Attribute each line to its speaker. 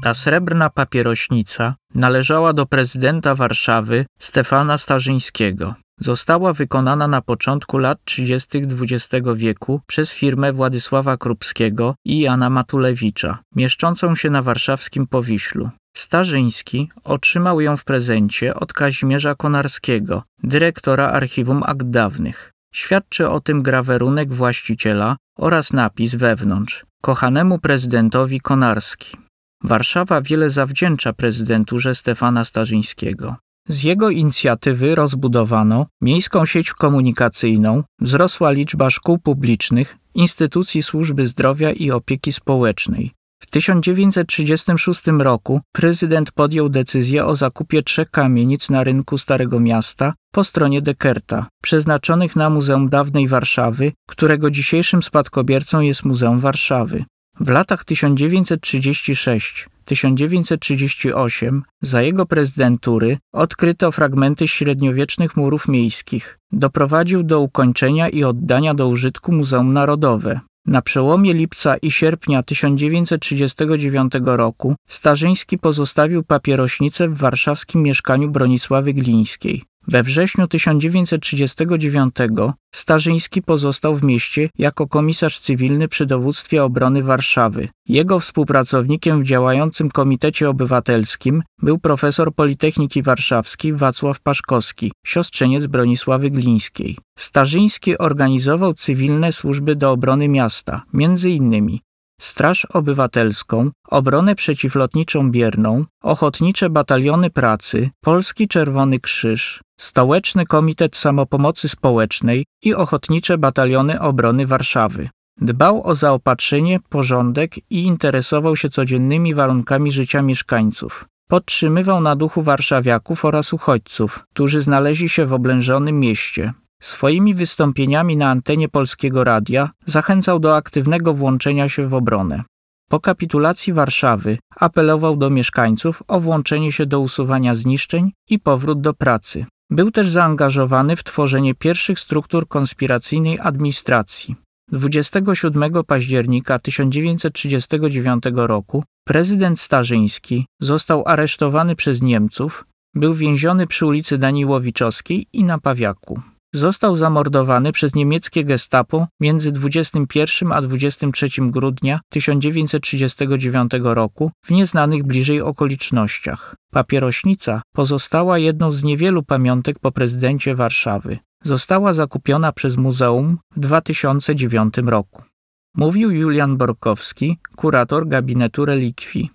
Speaker 1: Ta srebrna papierośnica należała do prezydenta Warszawy Stefana Starzyńskiego. Została wykonana na początku lat 30. XX wieku przez firmę Władysława Krupskiego i Jana Matulewicza, mieszczącą się na warszawskim Powiślu. Starzyński otrzymał ją w prezencie od Kazimierza Konarskiego, dyrektora Archiwum Akt Dawnych. Świadczy o tym grawerunek właściciela oraz napis wewnątrz: kochanemu prezydentowi Konarski. Warszawa wiele zawdzięcza prezydenturze Stefana Starzyńskiego. Z jego inicjatywy rozbudowano miejską sieć komunikacyjną, wzrosła liczba szkół publicznych, instytucji służby zdrowia i opieki społecznej. W 1936 roku prezydent podjął decyzję o zakupie 3 kamienic na rynku Starego Miasta po stronie Dekerta, przeznaczonych na Muzeum Dawnej Warszawy, którego dzisiejszym spadkobiercą jest Muzeum Warszawy. W latach 1936-1938 za jego prezydentury odkryto fragmenty średniowiecznych murów miejskich. Doprowadził do ukończenia i oddania do użytku Muzeum Narodowe. Na przełomie lipca i sierpnia 1939 roku Starzyński pozostawił papierośnicę w warszawskim mieszkaniu Bronisławy Glińskiej. We wrześniu 1939 Starzyński pozostał w mieście jako komisarz cywilny przy Dowództwie Obrony Warszawy. Jego współpracownikiem w działającym Komitecie Obywatelskim był profesor Politechniki Warszawskiej Wacław Paszkowski, siostrzeniec Bronisławy Glińskiej. Starzyński organizował cywilne służby do obrony miasta, m.in. Straż Obywatelską, Obronę Przeciwlotniczą Bierną, Ochotnicze Bataliony Pracy, Polski Czerwony Krzyż, Stołeczny Komitet Samopomocy Społecznej i Ochotnicze Bataliony Obrony Warszawy. Dbał o zaopatrzenie, porządek i interesował się codziennymi warunkami życia mieszkańców. Podtrzymywał na duchu warszawiaków oraz uchodźców, którzy znaleźli się w oblężonym mieście. Swoimi wystąpieniami na antenie Polskiego Radia zachęcał do aktywnego włączenia się w obronę. Po kapitulacji Warszawy apelował do mieszkańców o włączenie się do usuwania zniszczeń i powrót do pracy. Był też zaangażowany w tworzenie pierwszych struktur konspiracyjnej administracji. 27 października 1939 roku prezydent Starzyński został aresztowany przez Niemców, był więziony przy ulicy Daniłowiczowskiej i na Pawiaku. Został zamordowany przez niemieckie gestapo między 21 a 23 grudnia 1939 roku w nieznanych bliżej okolicznościach. Papierośnica pozostała jedną z niewielu pamiątek po prezydencie Warszawy. Została zakupiona przez muzeum w 2009 roku. Mówił Julian Borkowski, kurator gabinetu relikwii.